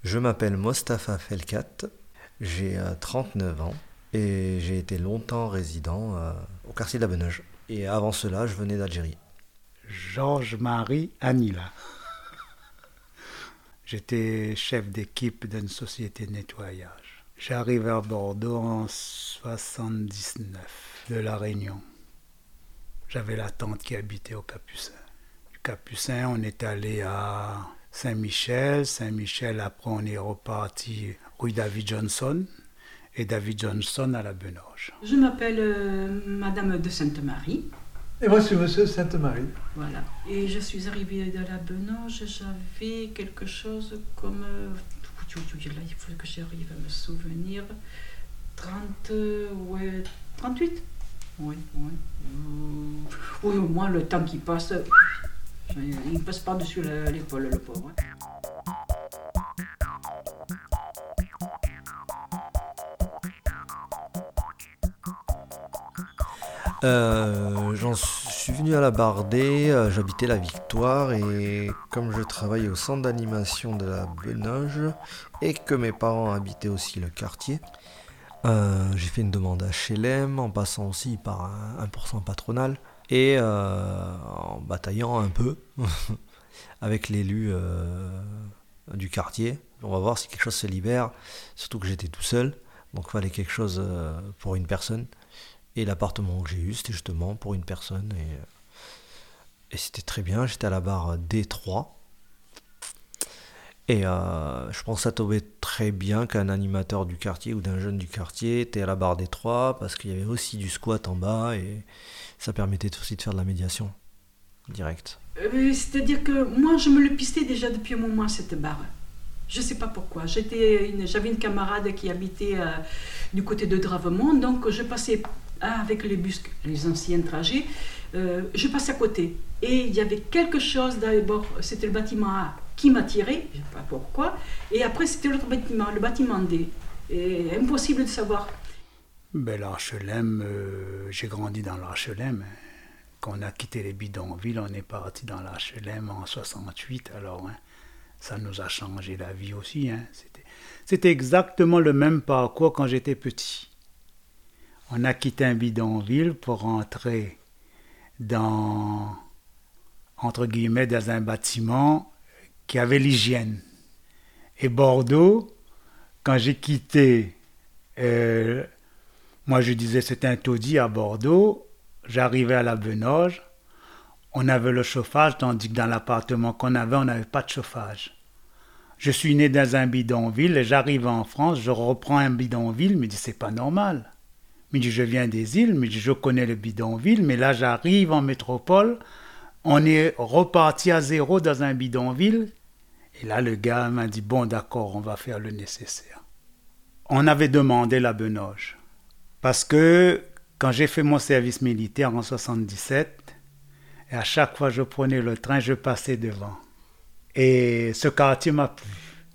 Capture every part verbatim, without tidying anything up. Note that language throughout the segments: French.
Je m'appelle Mostafa Felkat, j'ai euh, trente-neuf ans et j'ai été longtemps résident euh, au quartier de la Benauge. Et avant cela, je venais d'Algérie. Georges-Marie Anila. J'étais chef d'équipe d'une société de nettoyage. J'arrive à Bordeaux en soixante-dix-neuf, de La Réunion. J'avais la tante qui habitait au Capucin. Du Capucin, on est allé à Saint-Michel. Saint-Michel, après on est reparti rue David Johnson. Et David Johnson à la Benauge. Je m'appelle euh, Madame de Sainte-Marie. Et moi, je suis Monsieur Sainte-Marie. Voilà. Et je suis arrivée de la Benauge, j'avais quelque chose comme... Euh, là, il faut que j'arrive à me souvenir. trente... Euh, ouais, trente-huit. Oui, oui. Euh, oui, au moins, le temps qui passe, il ne passe pas dessus la, l'épaule, le pauvre. Hein. Euh, j'en suis venu à la Bardée, euh, j'habitais la Victoire et comme je travaillais au centre d'animation de la Benauge et que mes parents habitaient aussi le quartier, euh, j'ai fait une demande H L M en passant aussi par un un pour cent patronal et euh, en bataillant un peu avec l'élu euh, du quartier. On va voir si quelque chose se libère, surtout que j'étais tout seul, donc il fallait quelque chose euh, pour une personne. Et l'appartement que j'ai eu, c'était justement pour une personne. Et, et c'était très bien. J'étais à la barre D trois. Et euh, je pense que ça tombait très bien qu'un animateur du quartier ou d'un jeune du quartier était à la barre D trois parce qu'il y avait aussi du squat en bas et ça permettait aussi de faire de la médiation directe. Euh, c'est-à-dire que moi, je me le pistais déjà depuis un moment, cette barre. Je ne sais pas pourquoi. J'étais une, j'avais une camarade qui habitait euh, du côté de Dravemont, donc je passais ah, avec les bus, les anciens trajets, euh, je passais à côté. Et il y avait quelque chose d'abord, c'était le bâtiment A qui m'attirait, je ne sais pas pourquoi, et après c'était l'autre bâtiment, le bâtiment D. Et impossible de savoir. Ben, l'H L M, euh, j'ai grandi dans l'H L M. Quand on a quitté les bidonvilles, on est parti dans l'H L M en soixante-huit, alors... Hein. Ça nous a changé la vie aussi. Hein. C'était, c'était exactement le même parcours quand j'étais petit. On a quitté un bidonville pour rentrer dans, entre guillemets, dans un bâtiment qui avait l'hygiène. Et Bordeaux, quand j'ai quitté, euh, moi je disais c'était un taudis à Bordeaux, j'arrivais à la Benauge, on avait le chauffage, tandis que dans l'appartement qu'on avait, on n'avait pas de chauffage. Je suis né dans un bidonville et j'arrive en France, je reprends un bidonville, mais je dis c'est pas normal. Mais je viens des îles, mais je connais le bidonville, mais là j'arrive en métropole, on est reparti à zéro dans un bidonville. Et là le gars m'a dit bon d'accord, on va faire le nécessaire. On avait demandé la Benauge parce que quand j'ai fait mon service militaire en soixante-dix-sept, et à chaque fois que je prenais le train, je passais devant. Et ce quartier m'a plu.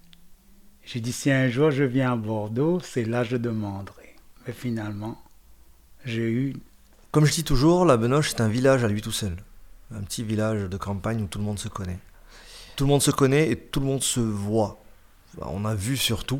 J'ai dit, si un jour je viens à Bordeaux, c'est là que je demanderai. Mais finalement, j'ai eu... Comme je dis toujours, la Benauge, c'est un village à lui tout seul. Un petit village de campagne où tout le monde se connaît. Tout le monde se connaît et tout le monde se voit. On a vu surtout.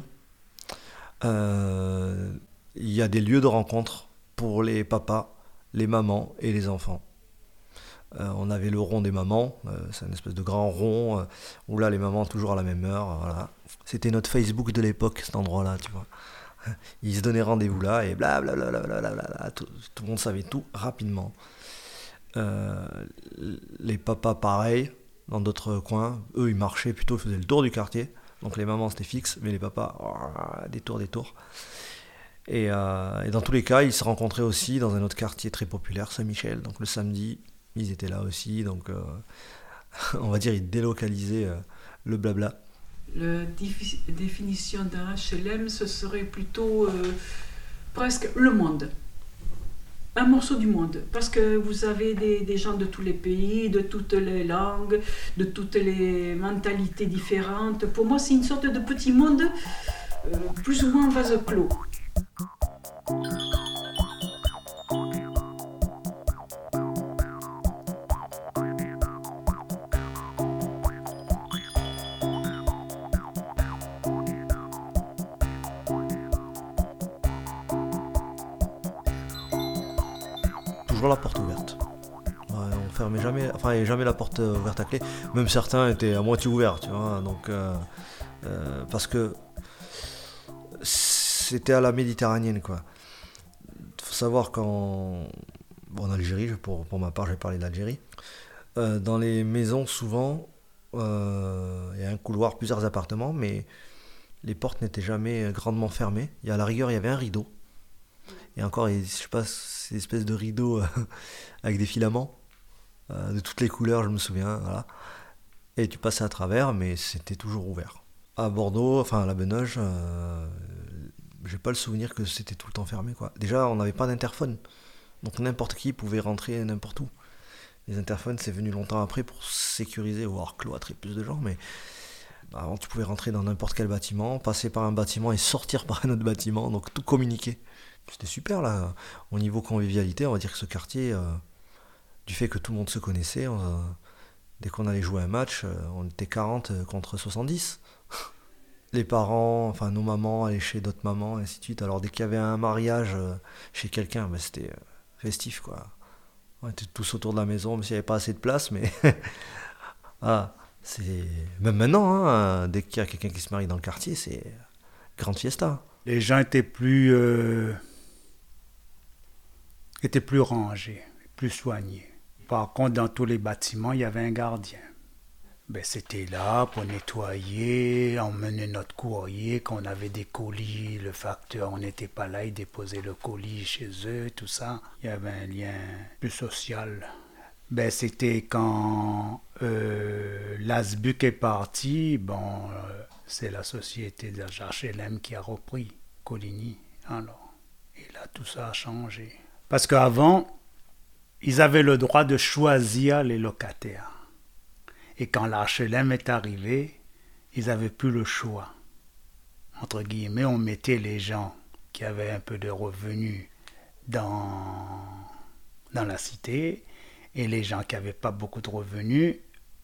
Euh, il y a des lieux de rencontre pour les papas, les mamans et les enfants. Euh, on avait le rond des mamans, euh, c'est une espèce de grand rond euh, où là les mamans toujours à la même heure. Voilà. C'était notre Facebook de l'époque, cet endroit-là, tu vois. Ils se donnaient rendez-vous là et blablabla, tout, tout le monde savait tout rapidement. Euh, les papas pareil, dans d'autres coins, eux ils marchaient plutôt, ils faisaient le tour du quartier. Donc les mamans c'était fixe, mais les papas, oh, des tours, des tours. Et, euh, et dans tous les cas, ils se rencontraient aussi dans un autre quartier très populaire, Saint-Michel, donc le samedi. Ils étaient là aussi, donc euh, on va dire ils délocalisaient euh, le blabla. La défi- définition d'un H L M, ce serait plutôt euh, presque le monde. Un morceau du monde. Parce que vous avez des, des gens de tous les pays, de toutes les langues, de toutes les mentalités différentes. Pour moi, c'est une sorte de petit monde, euh, plus ou moins vase clos. toujours la porte ouverte. Ouais, on fermait jamais, enfin, il n'y avait jamais la porte ouverte à clé. Même certains étaient à moitié ouverts, tu vois. Donc, euh, euh, parce que c'était à la méditerranéenne, quoi. Il faut savoir qu'en bon, en Algérie, pour, pour ma part, je vais parler d'Algérie. Euh, dans les maisons, souvent, euh, il y a un couloir, plusieurs appartements, mais les portes n'étaient jamais grandement fermées. Il y a, à la rigueur, il y avait un rideau. Et encore, je sais pas, c'est une espèce de rideau euh, avec des filaments euh, de toutes les couleurs, je me souviens. Voilà. Et tu passais à travers, mais c'était toujours ouvert. À Bordeaux, enfin à la Benauge, euh, j'ai pas le souvenir que c'était tout le temps fermé, quoi. Déjà, on n'avait pas d'interphone. Donc n'importe qui pouvait rentrer n'importe où. Les interphones, c'est venu longtemps après pour sécuriser ou avoir cloîtré plus de gens, mais avant, tu pouvais rentrer dans n'importe quel bâtiment, passer par un bâtiment et sortir par un autre bâtiment, donc tout communiquer. C'était super, là. Au niveau convivialité, on va dire que ce quartier, euh, du fait que tout le monde se connaissait, euh, dès qu'on allait jouer un match, euh, on était quarante contre soixante-dix. Les parents, enfin nos mamans allaient chez d'autres mamans, et ainsi de suite. Alors dès qu'il y avait un mariage euh, chez quelqu'un, ben, c'était euh, festif, quoi. On était tous autour de la maison, même s'il n'y avait pas assez de place, mais ah, c'est même maintenant, hein, dès qu'il y a quelqu'un qui se marie dans le quartier, c'est grande fiesta. Les gens étaient plus euh, étaient plus rangés, plus soignés. Par contre, dans tous les bâtiments, il y avait un gardien. Ben, c'était là pour nettoyer, emmener notre courrier, quand on avait des colis, le facteur, on n'était pas là, il déposait le colis chez eux, tout ça. Il y avait un lien plus social. Ben, c'était quand euh, l'A S B U C est parti, bon, euh, c'est la société d'H L M qui a repris Coligny. Alors, et là, tout ça a changé. Parce qu'avant, ils avaient le droit de choisir les locataires. Et quand l'H L M est arrivé, ils n'avaient plus le choix. Entre guillemets, on mettait les gens qui avaient un peu de revenus dans, dans la cité, et les gens qui n'avaient pas beaucoup de revenus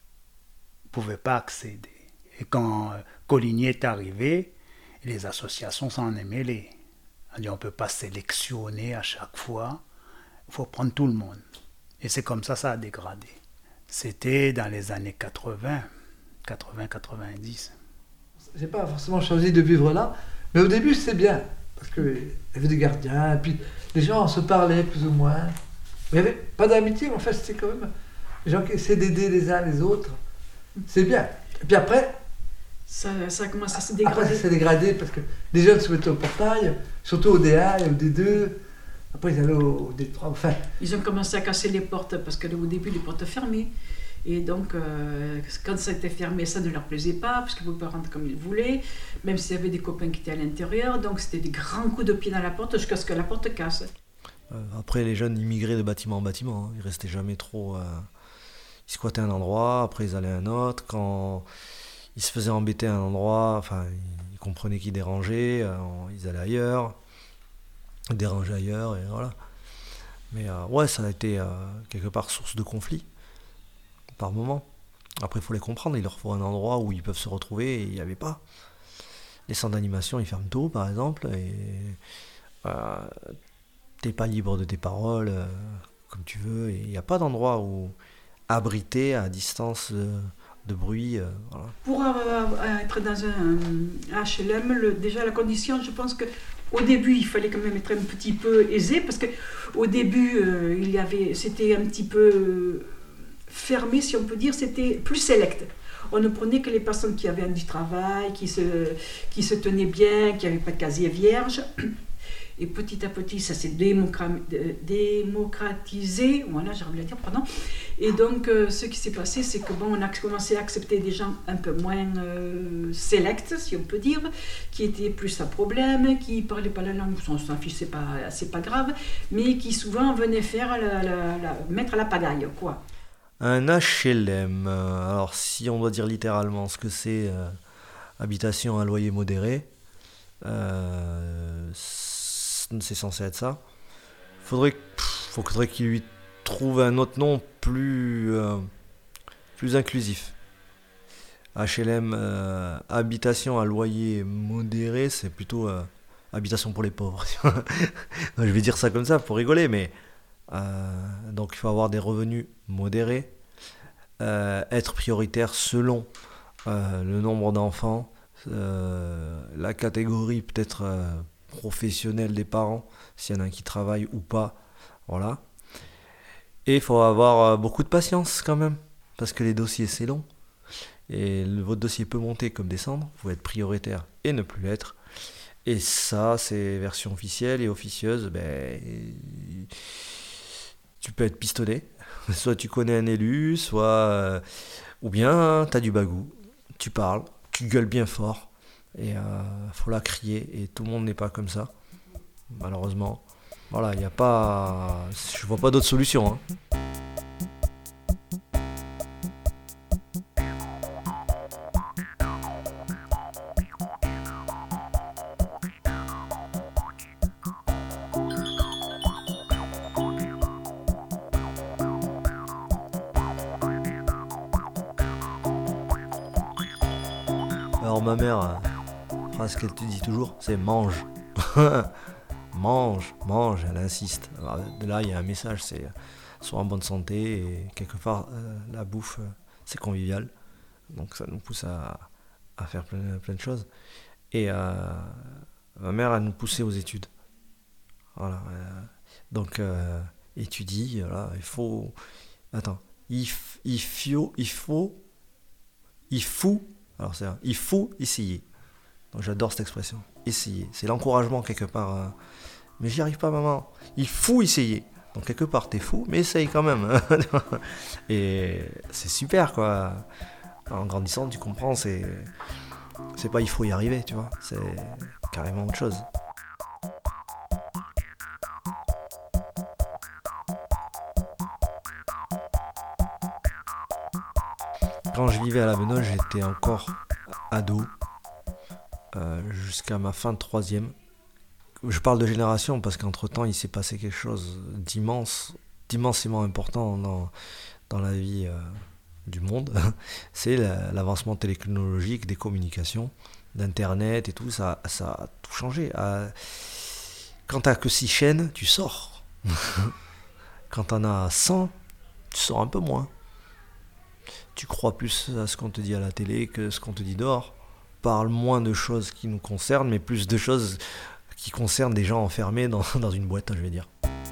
ne pouvaient pas accéder. Et quand Coligny est arrivé, les associations s'en est mêlées. On dit on ne peut pas sélectionner à chaque fois, il faut prendre tout le monde. Et c'est comme ça que ça a dégradé. C'était dans les années quatre-vingts, quatre-vingts quatre-vingt-dix. J'ai pas forcément choisi de vivre là, mais au début c'était bien, parce qu'il y avait des gardiens, et puis les gens se parlaient plus ou moins. Il n'y avait pas d'amitié, mais en fait c'était quand même les gens qui essaient d'aider les uns les autres. C'est bien. Et puis après, ça, ça commence à se dégrader. Après ça s'est dégradé parce que les jeunes se mettaient au portail, surtout au D un et au D deux. Après, ils allaient au D trois, enfin... Ils ont commencé à casser les portes, parce qu'au début, les portes fermées. Et donc, euh, quand ça était fermé, ça ne leur plaisait pas, parce qu'ils ne pouvaient pas rentrer comme ils voulaient, même s'il y avait des copains qui étaient à l'intérieur. Donc, c'était des grands coups de pied dans la porte, jusqu'à ce que la porte casse. Euh, après, les jeunes immigraient de bâtiment en bâtiment. Hein. Ils restaient jamais trop... Euh... Ils squattaient un endroit, après ils allaient à un autre. Quand ils se faisaient embêter à un endroit, enfin, ils comprenaient qu'ils dérangeaient, euh, ils allaient ailleurs. Déranger ailleurs, et voilà. Mais euh, ouais, ça a été euh, quelque part source de conflit, par moment. Après, il faut les comprendre, il leur faut un endroit où ils peuvent se retrouver, et il n'y avait pas. Les centres d'animation, ils ferment tôt, par exemple, et euh, t'es pas libre de tes paroles, euh, comme tu veux, et il n'y a pas d'endroit où abriter à distance euh, de bruit. Euh, voilà. Pour euh, être dans un H L M, le, déjà la condition, je pense que au début, il fallait quand même être un petit peu aisé, parce qu'au début, euh, il y avait, c'était un petit peu euh, fermé, si on peut dire, c'était plus select. On ne prenait que les personnes qui avaient du travail, qui se, qui se tenaient bien, qui n'avaient pas de casier vierge. Et petit à petit, ça s'est démocra- démocratisé, voilà, j'arrive à le dire, pardon. Et donc, euh, ce qui s'est passé, c'est que bon, on a commencé à accepter des gens un peu moins euh, sélects, si on peut dire, qui étaient plus à problème, qui ne parlaient pas la langue, on s'en fiche, c'est pas, c'est pas grave, mais qui souvent venaient faire la, la, la, mettre la pagaille, quoi. Un H L M, euh, alors si on doit dire littéralement ce que c'est, euh, habitation à loyer modéré, euh, c'est censé être ça. Faudrait, pff, faudrait qu'il lui trouve un autre nom plus, euh, plus inclusif. H L M, euh, habitation à loyer modéré, c'est plutôt euh, habitation pour les pauvres. Je vais dire ça comme ça pour rigoler, mais Euh, donc il faut avoir des revenus modérés, euh, être prioritaire selon euh, le nombre d'enfants, euh, la catégorie peut-être euh, professionnelle des parents, s'il y en a un qui travaille ou pas. Voilà. Et il faut avoir euh, beaucoup de patience quand même, parce que les dossiers c'est long. Et le, votre dossier peut monter comme descendre, vous pouvez être prioritaire et ne plus l'être. Et ça, c'est version officielle et officieuse, ben, tu peux être pistonné. Soit tu connais un élu, soit... Euh, ou bien tu as du bagou, tu parles, tu gueules bien fort, et il euh, faut la crier, et tout le monde n'est pas comme ça, malheureusement. Voilà, il n'y a pas... Je vois pas d'autre solution, hein. Alors ma mère, la phrase qu'elle te dit toujours, c'est mange. mange, mange, elle insiste. Alors, de là, il y a un message, c'est sois en bonne santé et quelque part, euh, la bouffe, euh, c'est convivial. Donc ça nous pousse à, à faire plein, plein de choses. Et euh, ma mère, elle nous poussait aux études. Voilà. Euh, donc, euh, étudie, voilà, il faut... Attends. Il, f- il, faut, il faut... Il faut... Alors c'est il faut essayer. Donc j'adore cette expression. Essayer. C'est l'encouragement quelque part. Euh, mais j'y arrive pas, maman. Il faut essayer. Donc quelque part t'es fou, mais essaye quand même. Et c'est super quoi. En grandissant, tu comprends. C'est c'est pas il faut y arriver, tu vois. C'est carrément autre chose. Quand je vivais à la Benoît, j'étais encore ado, euh, jusqu'à ma fin de troisième. Je parle de génération parce qu'entre temps il s'est passé quelque chose d'immense, d'immensément important dans, dans la vie euh, du monde. C'est la, l'avancement technologique, des communications, d'internet et tout, ça, ça a tout changé. Euh, quand t'as que six chaînes, tu sors. Quand t'en as cent, tu sors un peu moins. Tu crois plus à ce qu'on te dit à la télé que ce qu'on te dit dehors. Parle moins de choses qui nous concernent, mais plus de choses qui concernent des gens enfermés dans, dans une boîte, je vais dire.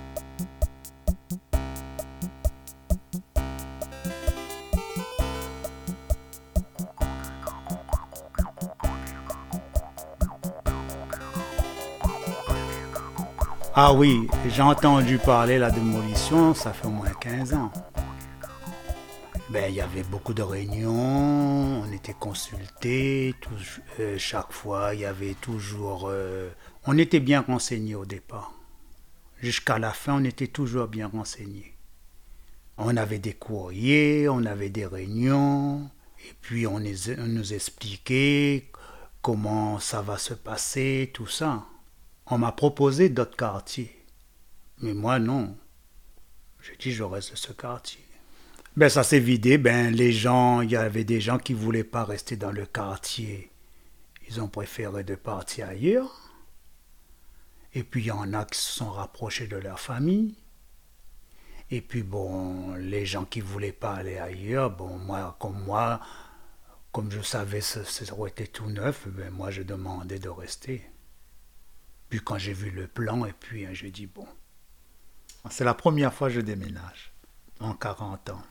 Ah oui, j'ai entendu parler de la démolition, ça fait au moins quinze ans. Ben, il y avait beaucoup de réunions, on était consultés, tout, euh, chaque fois, il y avait toujours... Euh, on était bien renseignés au départ. Jusqu'à la fin, on était toujours bien renseignés. On avait des courriers, on avait des réunions, et puis on, les, on nous expliquait comment ça va se passer, tout ça. On m'a proposé d'autres quartiers, mais moi non. J'ai dit je reste de ce quartier. Ben ça s'est vidé, ben les gens, il y avait des gens qui ne voulaient pas rester dans le quartier. Ils ont préféré de partir ailleurs. Et puis il y en a qui se sont rapprochés de leur famille. Et puis bon, les gens qui ne voulaient pas aller ailleurs, bon moi, comme moi, comme je savais que ça aurait été tout neuf, ben moi je demandais de rester. Puis quand j'ai vu le plan, et puis hein, j'ai dit bon, c'est la première fois que je déménage, en quarante ans.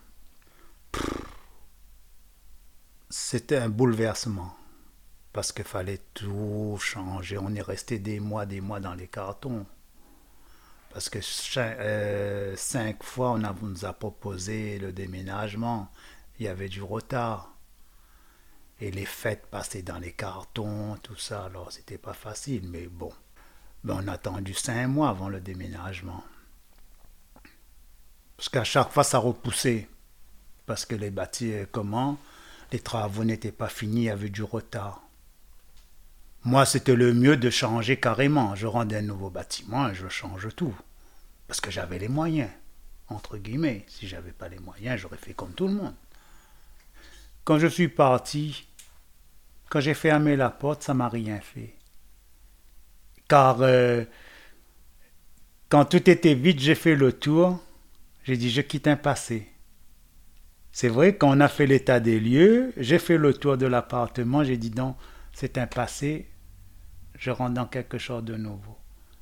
C'était un bouleversement parce qu'il fallait tout changer. On est resté des mois, des mois dans les cartons parce que chaque, euh, cinq fois on, a, on nous a proposé le déménagement. Il y avait du retard et les fêtes passaient dans les cartons, tout ça. Alors c'était pas facile, mais bon, ben, on a attendu cinq mois avant le déménagement parce qu'à chaque fois ça repoussait. Parce que les bâtiments, comment, les travaux n'étaient pas finis, il y avait du retard. Moi, c'était le mieux de changer carrément. Je rendais un nouveau bâtiment et je change tout. Parce que j'avais les moyens, entre guillemets. Si je n'avais pas les moyens, j'aurais fait comme tout le monde. Quand je suis parti, quand j'ai fermé la porte, ça ne m'a rien fait. Car euh, quand tout était vide, j'ai fait le tour. J'ai dit, je quitte un passé. C'est vrai, quand on a fait l'état des lieux, j'ai fait le tour de l'appartement, j'ai dit, non, c'est un passé, je rentre dans quelque chose de nouveau.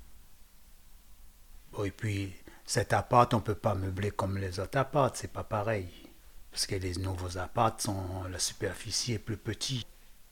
Bon, et puis, cet appart, on ne peut pas meubler comme les autres apparts, c'est pas pareil. Parce que les nouveaux apparts, sont, la superficie est plus petite.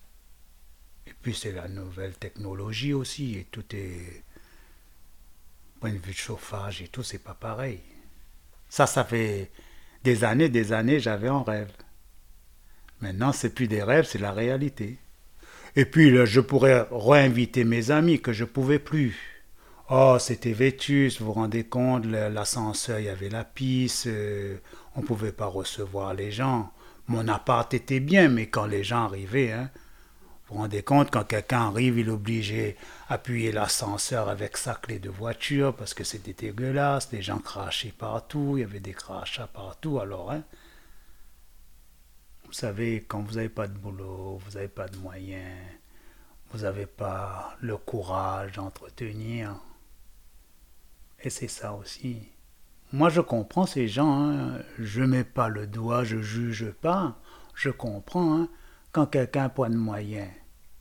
Et puis, c'est la nouvelle technologie aussi, et tout est... Point de vue de chauffage et tout, c'est pas pareil. Ça, ça fait des années, des années, j'avais un rêve. Maintenant, c'est plus des rêves, c'est la réalité. Et puis, là, je pourrais réinviter mes amis que je pouvais plus. Oh, c'était vétuste, vous vous rendez compte, l'ascenseur, il y avait la pisse, euh, on ne pouvait pas recevoir les gens. Mon appart était bien, mais quand les gens arrivaient, hein, vous vous rendez compte, quand quelqu'un arrive, il est obligé d'appuyer l'ascenseur avec sa clé de voiture, parce que c'était dégueulasse, les gens crachaient partout, il y avait des crachats partout, alors, hein, vous savez, quand vous n'avez pas de boulot, vous n'avez pas de moyens, vous n'avez pas le courage d'entretenir. Et c'est ça aussi. Moi, je comprends ces gens. Hein. Je ne mets pas le doigt, je ne juge pas. Je comprends. Hein. Quand quelqu'un n'a pas de moyens,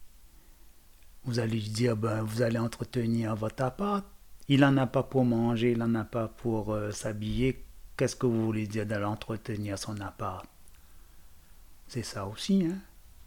vous allez lui dire, ben, vous allez entretenir votre appart. Il n'en a pas pour manger, il n'en a pas pour euh, s'habiller. Qu'est-ce que vous voulez dire d'aller entretenir son appart? C'est ça aussi. Hein.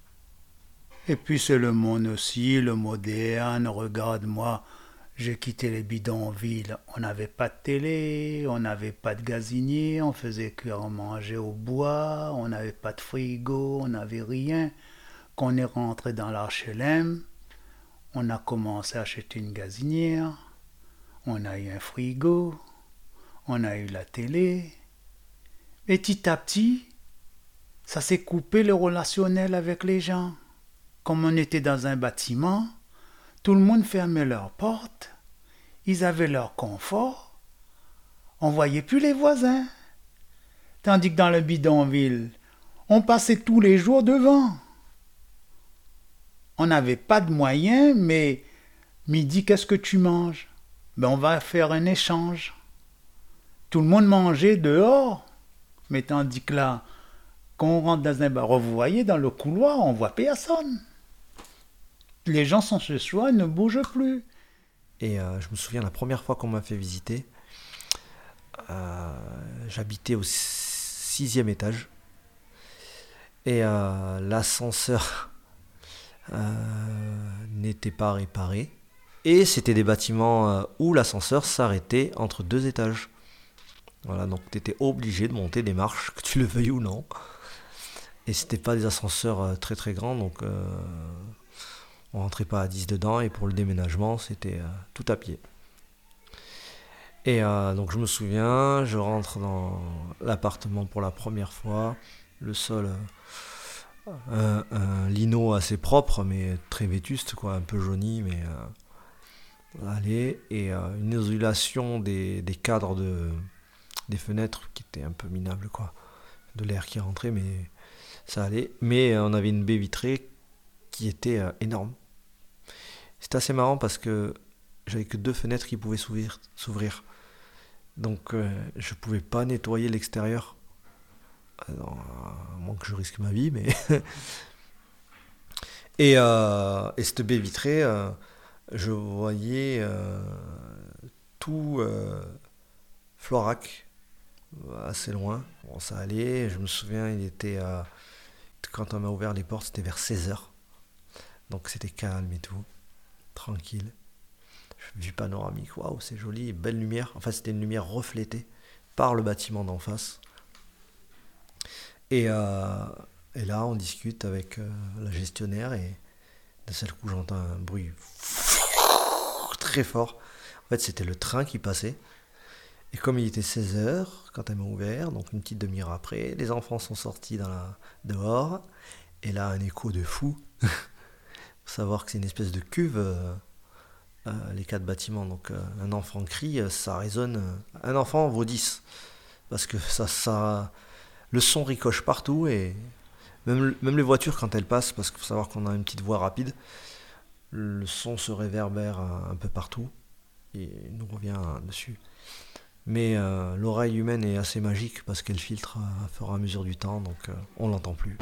Et puis c'est le monde aussi, le moderne. Regarde-moi. J'ai quitté les bidonvilles, on n'avait pas de télé, on n'avait pas de gazinier, on faisait cuire manger au bois, on n'avait pas de frigo, on n'avait rien. Quand on est rentré dans l'H L M, on a commencé à acheter une gazinière, on a eu un frigo, on a eu la télé. Et petit à petit, ça s'est coupé le relationnel avec les gens. Comme on était dans un bâtiment, tout le monde fermait leurs portes, ils avaient leur confort, on ne voyait plus les voisins. Tandis que dans le bidonville, on passait tous les jours devant. On n'avait pas de moyens, mais midi, qu'est-ce que tu manges? Ben, on va faire un échange. Tout le monde mangeait dehors, mais tandis que là, quand on rentre dans un bar, vous voyez, dans le couloir, on ne voit personne. Les gens sont chez soi, ils ne bougent plus. Et euh, je me souviens la première fois qu'on m'a fait visiter, euh, j'habitais au sixième étage. Et euh, l'ascenseur euh, n'était pas réparé. Et c'était des bâtiments euh, où l'ascenseur s'arrêtait entre deux étages. Voilà, donc tu étais obligé de monter des marches, que tu le veuilles ou non. Et c'était pas des ascenseurs euh, très très grands, donc... Euh, on rentrait pas à dix dedans, et pour le déménagement, c'était euh, tout à pied. Et euh, donc je me souviens, je rentre dans l'appartement pour la première fois, le sol, euh, un, un lino assez propre, mais très vétuste, quoi, un peu jauni, mais euh, allez, et euh, une isolation des, des cadres de, des fenêtres qui était un peu minable, quoi, de l'air qui rentrait, mais ça allait. Mais euh, on avait une baie vitrée qui était euh, énorme. C'était assez marrant parce que j'avais que deux fenêtres qui pouvaient s'ouvrir. s'ouvrir. Donc euh, je pouvais pas nettoyer l'extérieur. Alors, à moins que je risque ma vie, mais... et, euh, et cette baie vitrée, euh, je voyais euh, tout euh, Florac, assez loin. Bon, ça allait, je me souviens, il était... Euh, quand on m'a ouvert les portes, c'était vers seize heures. Donc c'était calme et tout. Tranquille, vue panoramique, waouh, c'est joli, belle lumière. Enfin, c'était une lumière reflétée par le bâtiment d'en face. Et, euh, et là, on discute avec euh, la gestionnaire, et d'un seul coup, j'entends un bruit très fort. En fait, c'était le train qui passait. Et comme il était seize heures, quand elle m'a ouvert, donc une petite demi-heure après, les enfants sont sortis dans la... dehors. Et là, un écho de fou. Faut savoir que c'est une espèce de cuve, euh, euh, les quatre bâtiments. Donc euh, un enfant crie, ça résonne. Euh, un enfant vaut dix. Parce que ça, ça, le son ricoche partout. Et même, même les voitures, quand elles passent, parce qu'il faut savoir qu'on a une petite voie rapide, le son se réverbère un, un peu partout. il nous revient dessus. Mais euh, l'oreille humaine est assez magique parce qu'elle filtre à fur et à mesure du temps, donc euh, on l'entend plus.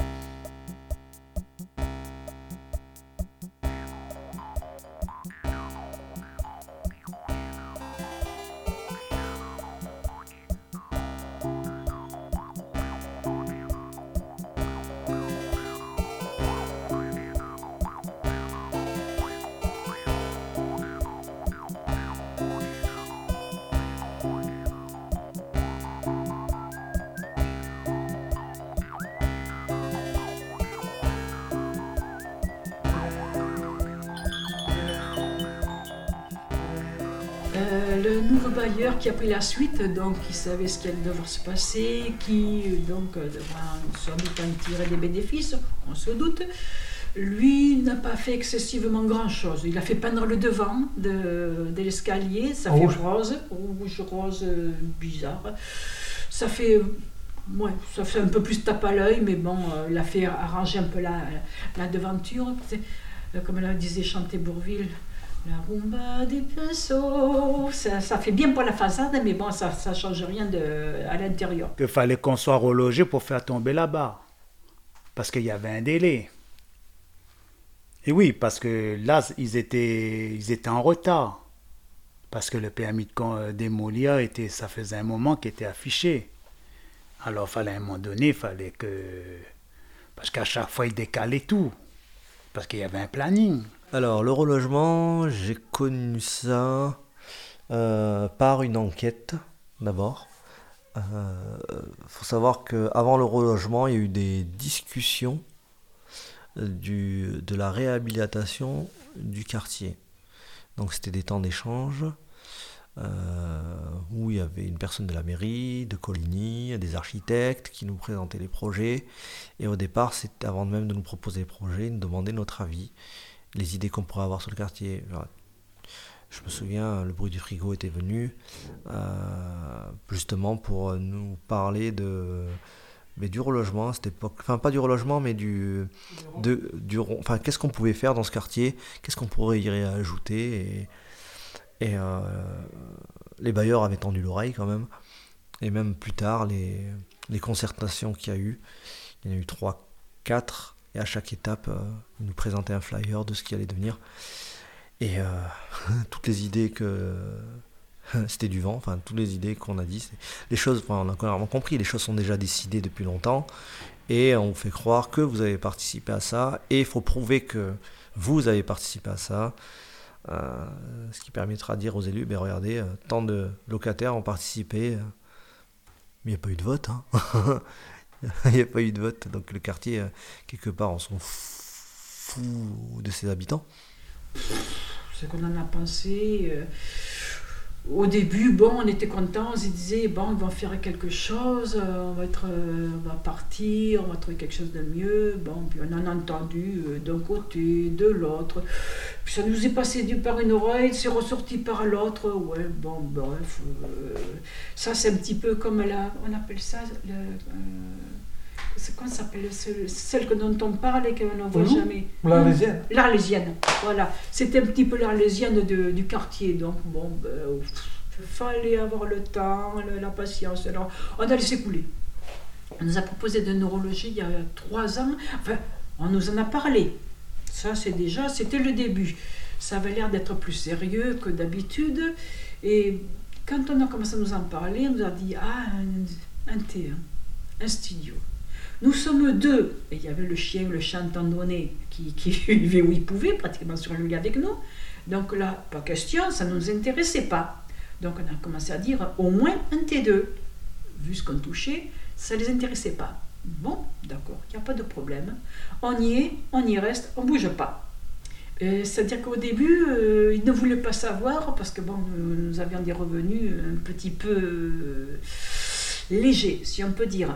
Euh, le nouveau bailleur qui a pris la suite, donc qui savait ce qui allait devoir se passer, qui donc euh, devra sans doute en tirer des bénéfices, on se doute, lui n'a pas fait excessivement grand-chose. Il a fait peindre le devant de, de l'escalier, ça fait Rouge. rose, rouge, rose, euh, bizarre. Ça fait, ouais, ça fait un peu plus tape à l'œil, mais bon, euh, il a fait arranger un peu la, la devanture, c'est, euh, comme elle disait chanter Bourvil. La rumba des pinceaux, ça, ça fait bien pour la façade, mais bon, ça ne change rien de, à l'intérieur. Il fallait qu'on soit relogé pour faire tomber la barre. Parce qu'il y avait un délai. Et oui, parce que là, ils étaient, ils étaient en retard. Parce que le permis de con- démolir, était, ça faisait un moment qu'il était affiché. Alors, il fallait à un moment donné, il fallait que... Parce qu'à chaque fois, ils décalaient tout. Parce qu'il y avait un planning. Alors, le relogement, j'ai connu ça euh, par une enquête, d'abord. Il euh, faut savoir qu'avant le relogement, il y a eu des discussions du, de la réhabilitation du quartier. Donc, c'était des temps d'échange euh, où il y avait une personne de la mairie, de Coligny, des architectes qui nous présentaient les projets. Et au départ, c'était avant même de nous proposer les projets, ils nous demandaient notre avis, les idées qu'on pourrait avoir sur le quartier. Je me souviens, le bruit du frigo était venu euh, justement pour nous parler de, mais du relogement à cette époque. Enfin, pas du relogement, mais du, de, du, enfin, qu'est-ce qu'on pouvait faire dans ce quartier, qu'est-ce qu'on pourrait y ajouter. Et, et euh, les bailleurs avaient tendu l'oreille quand même. Et même plus tard, les, les concertations qu'il y a eu, il y en a eu trois, quatre. Et à chaque étape, euh, ils nous présentaient un flyer de ce qui allait devenir. Et euh, toutes les idées que... c'était du vent, enfin, toutes les idées qu'on a dit, c'est... les choses, enfin, on a clairement compris, les choses sont déjà décidées depuis longtemps. Et on vous fait croire que vous avez participé à ça. Et il faut prouver que vous avez participé à ça. Euh, ce qui permettra de dire aux élus, ben regardez, euh, tant de locataires ont participé. Euh, mais il n'y a pas eu de vote, hein. Il n'y a pas eu de vote, donc le quartier, quelque part, on s'en fout de ses habitants. Ce qu'on en a pensé, euh, au début, bon, on était contents, on se disait, bon, ils vont faire quelque chose, euh, on va être, euh, on va partir, on va trouver quelque chose de mieux. Bon, puis on en a entendu euh, d'un côté, de l'autre. Puis ça nous est passé du par une oreille, c'est ressorti par l'autre. Ouais, bon, bref. Euh, ça, c'est un petit peu comme la, on appelle ça, le, euh, c'est quoi ça s'appelle, celle dont on parle et qu'on ne voit Mmh. jamais. L'Arlésienne. L'Arlésienne, voilà. C'était un petit peu l'Arlésienne de, du quartier. Donc, bon, ben, il fallait avoir le temps, la, la patience. Alors, on a laissé couler. On nous a proposé de neurologie il y a trois ans. Enfin, on nous en a parlé. Ça, c'est déjà, c'était le début. Ça avait l'air d'être plus sérieux que d'habitude. Et quand on a commencé à nous en parler, on nous a dit, ah, un, un T un, un studio. Nous sommes deux, et il y avait le chien, le chat tendonné, qui, qui vivait où il pouvait, pratiquement sur le lit avec nous. Donc là, pas question, ça ne nous intéressait pas. Donc on a commencé à dire au moins un T deux. Vu ce qu'on touchait, ça ne les intéressait pas. Bon, d'accord, il n'y a pas de problème. On y est, on y reste, on ne bouge pas. Euh, c'est-à-dire qu'au début, euh, ils ne voulaient pas savoir, parce que bon, nous, nous avions des revenus un petit peu euh, légers, si on peut dire.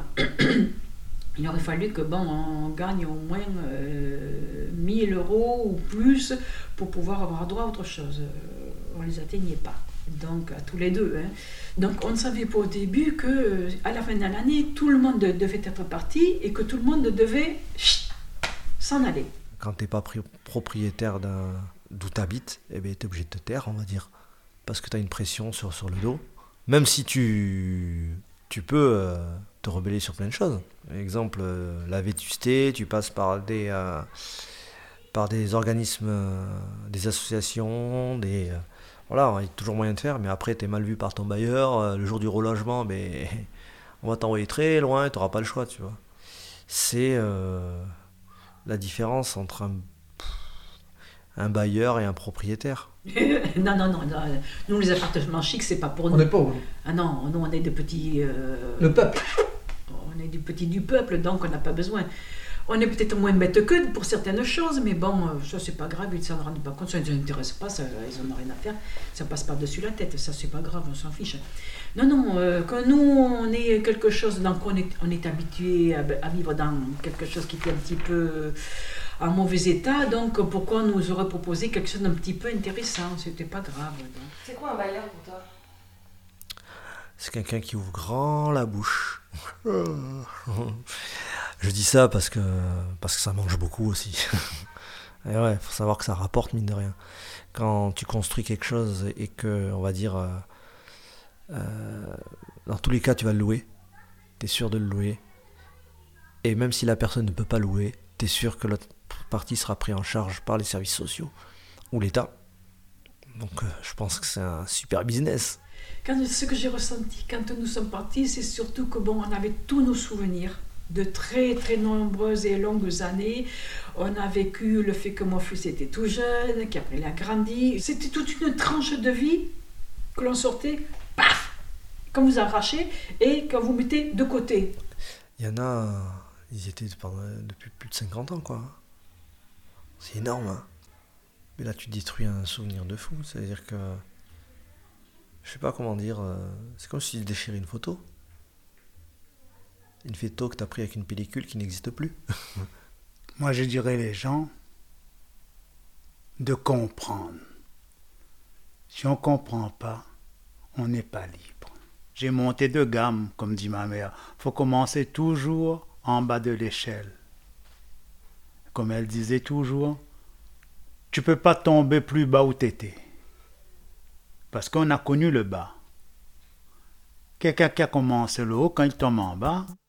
Il aurait fallu que bon, on gagne au moins euh, mille euros ou plus pour pouvoir avoir droit à autre chose. On ne les atteignait pas, donc à tous les deux. Hein. Donc on ne savait pas au début qu'à la fin de l'année, tout le monde devait être parti et que tout le monde devait chut, s'en aller. Quand tu n'es pas propriétaire d'un, d'où tu habites, eh ben, tu es obligé de te taire, on va dire. parce que tu as une pression sur, sur le dos. Même si tu, tu peux euh, te rebeller sur plein de choses. Par exemple, euh, la vétusté, tu passes par des, euh, par des organismes, euh, des associations, des... Euh, voilà, il y a toujours moyen de faire, mais après, tu es mal vu par ton bailleur. Euh, le jour du relogement, ben, on va t'envoyer très loin, tu n'auras pas le choix, tu vois. C'est euh, la différence entre un, un bailleur et un propriétaire. non, non, non, non. Nous, les appartements chics, c'est pas pour nous. On n'est pauvres. Ah non, nous, on est des petits... euh, Le peuple. On est des petits du peuple, donc on n'a pas besoin. On est peut-être moins bêtes que pour certaines choses, mais bon, ça, c'est pas grave, ils ne s'en rendent pas compte, ça ne les intéresse pas, ça, ils n'en ont rien à faire. Ça passe par-dessus la tête, ça, c'est pas grave, on s'en fiche. Non, non, euh, quand nous, on est quelque chose, donc on est, on est habitué à, à vivre dans quelque chose qui était un petit peu en mauvais état, donc pourquoi on nous aurait proposé quelque chose d'un petit peu intéressant? C'était pas grave. Donc. C'est quoi un bailleur pour toi? C'est quelqu'un qui ouvre grand la bouche. Je dis ça parce que, parce que ça mange beaucoup aussi. Et ouais, faut savoir que ça rapporte, mine de rien. Quand tu construis quelque chose et que, on va dire, euh, euh, dans tous les cas, tu vas le louer, tu es sûr de le louer. Et même si la personne ne peut pas louer, tu es sûr que l'autre partie sera prise en charge par les services sociaux ou l'État. Donc euh, je pense que c'est un super business. Quand, ce que j'ai ressenti quand nous sommes partis, c'est surtout que bon, on avait tous nos souvenirs de très très nombreuses et longues années. On a vécu le fait que mon fils était tout jeune, qu'après il a grandi. C'était toute une tranche de vie que l'on sortait, paf, quand vous arrachez et quand vous mettez de côté. Il y en a, ils étaient pendant, depuis plus de cinquante ans, quoi. C'est énorme, hein. Mais là, tu détruis un souvenir de fou. C'est-à-dire que, je sais pas comment dire, c'est comme si tu déchirais une photo. Une photo que tu as prise avec une pellicule qui n'existe plus. Moi, je dirais les gens de comprendre. Si on ne comprend pas, on n'est pas libre. J'ai monté de gamme, comme dit ma mère. Il faut commencer toujours en bas de l'échelle. Comme elle disait toujours, tu ne peux pas tomber plus bas où tu étais. Parce qu'on a connu le bas. Quelqu'un qui a commencé le haut, quand il tombe en bas,